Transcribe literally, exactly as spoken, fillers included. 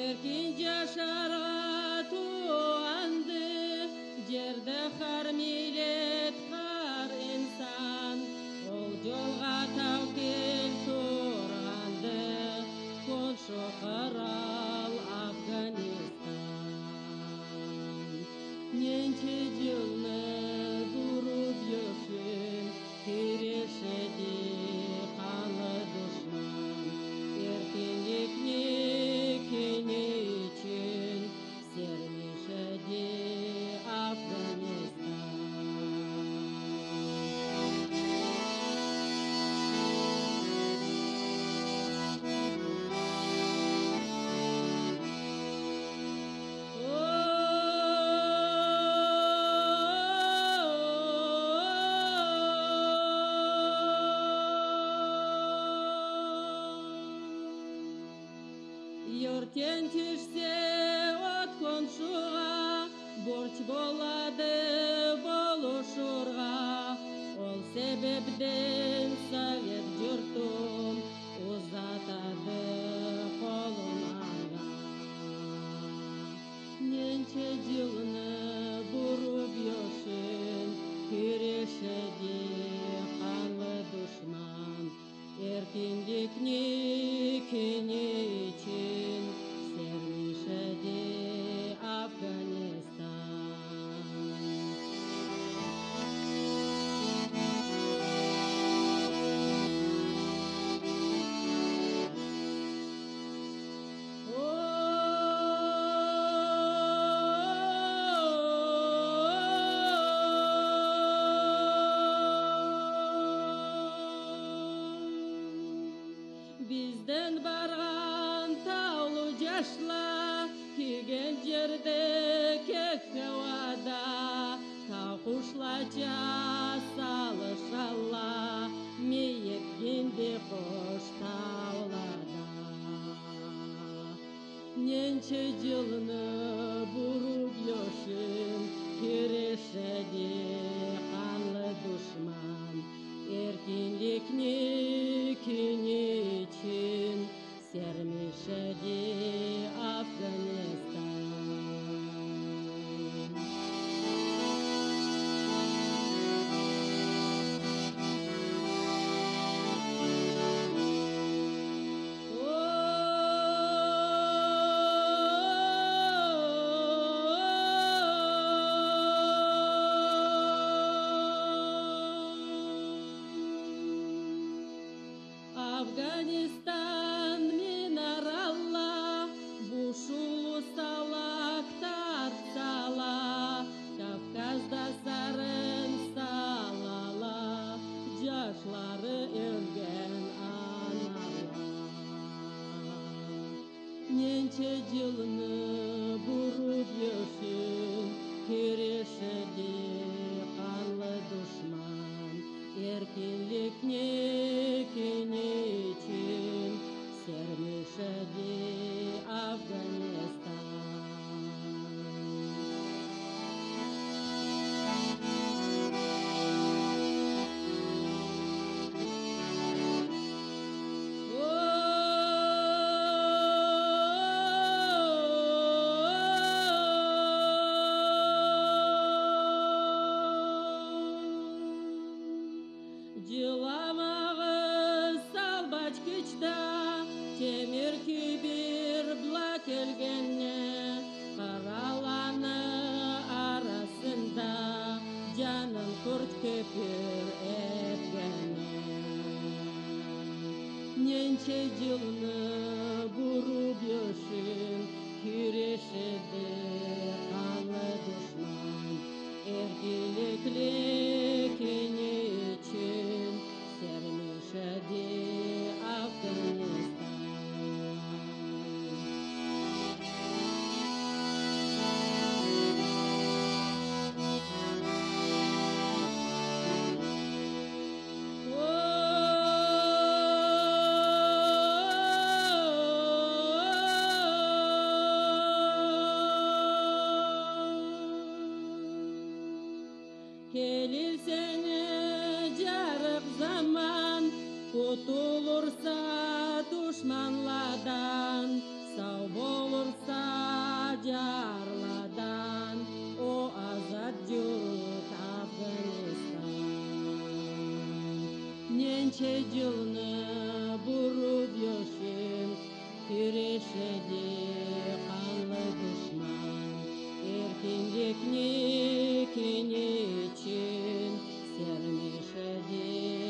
Erkin жашарға туанды, жерді қар милет қар инсан, ол жолға тәуекел тұрғанды, қоншы қырал Афганистан. Ненче жылны тұрып жүрсін, тирешеде қаны дұшман, еркіндікне кене үшін сермешеде Афганистан. Юртен тишсе от коншуға, борч болады болушырға. Ол себептен совет жұртым ұзатады қолын аңға. Ненче жылны бұрып йошын, күрешеде қаңы дұшман. Erkinlikni kini için sermişedi Afganistan. Bizden bargan taulu yaşla, kegen jerde kek havada, tau kuşlaça salışalla, meyek gindi koş taulada. Ненче жылны буруп йошын, күрешеде қанлы душман. Erkinlikni kini için sermişedi Afganistan. Afganistan minaralla, buşulu salaktar sala, Kafkazda sarın salala, yaşları ölgen anala. Nенче жылны буруп йошын, күрешеде қанлы дұшман. Erkinlikni kini için sermişedi Afganistan. Жыламағы салбачкычта, темір күйбір бұла келгенне, қараланы арасында, жанын құрт көпір еткенне. Ненче жылны бұруп йошын, күрешеді қаңлы дұшман. Erkinlikli kini için sermişedi Afganistan. Gelir seni jarık zaman, kurtulursa düşmanlardan, sağ olursa Қанша жылны бұрып өшін, күрешеді қанлы дұшман. Еркіндік не кене үшін, сермешеді